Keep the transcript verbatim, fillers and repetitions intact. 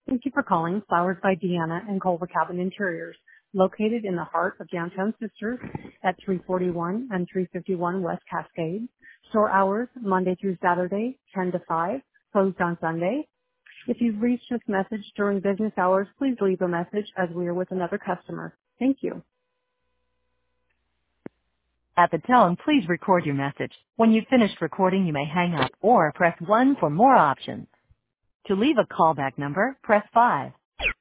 Thank you for calling Flowers by Deanna and Culver Cabin Interiors, located in the heart of downtown Sisters at three forty-one and three fifty-one West Cascade. Store hours Monday through Saturday, ten to five, closed on Sunday. If you've reached this message during business hours, please leave a message as we are with another customer. Thank you. At the tone, please record your message. When you've finished recording, you may hang up or press one for more options. To leave a callback number, press five.